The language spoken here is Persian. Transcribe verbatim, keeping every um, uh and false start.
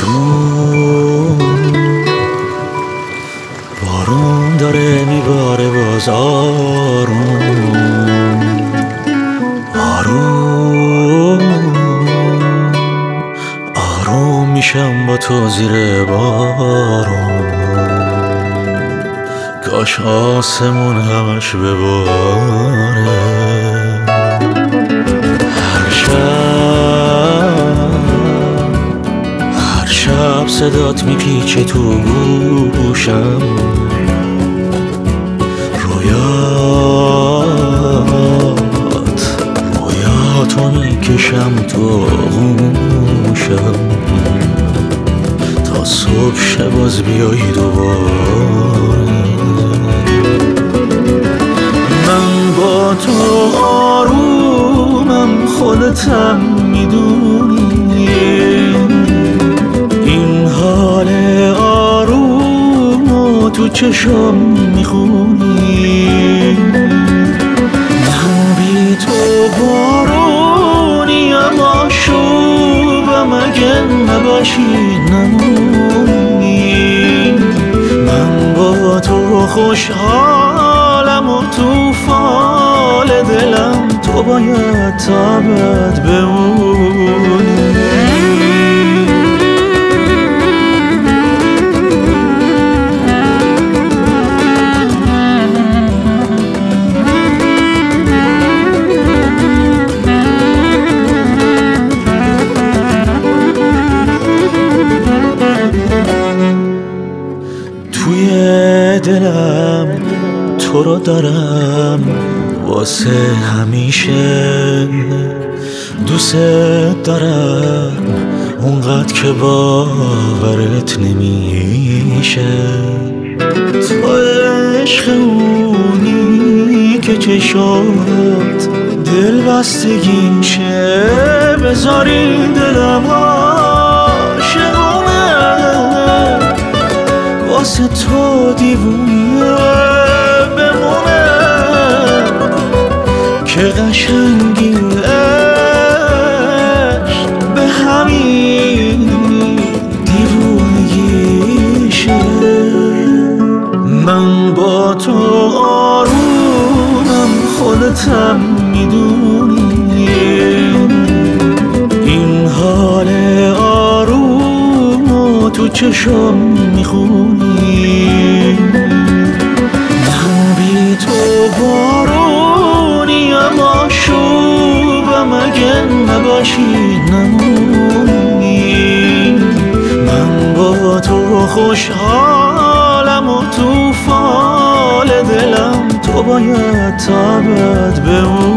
بارون بارون داره میباره باز آروم آروم آروم میشم با تو زیر بارون کاش آسمون همش بباره هر شب هر شب صدات میپیچه تو گوشم رویات رویاتو میکشم تو آغوشم تا صبح شه باز بیایی دوباره من با تو آرومم خودتم میدونی این حال آرومو تو چشم میخونی من بی تو بارونیم آشوبم اگه نباشی نمونی من با تو خوشحالم و تو فال دلم تو باید تا ابد بمونی توی دلم تو رو دارم واسه همیشه دوست دارم اونقدر که باورت نمیشه تو عشق اونی که چشات دل بستگی شه بذاری دلم عاشقونه واسه تو دیوونه بمونه که قشنگی عشق به همین دیوونگیشه من با تو آرومم خودتم میدونی این حال آرومو تو چشم میخونی من بی تو بارونیم آشوبم اگه نباشی نمونی من با تو خوشحالم و تو فال دلم تو باید تا ابد بمونی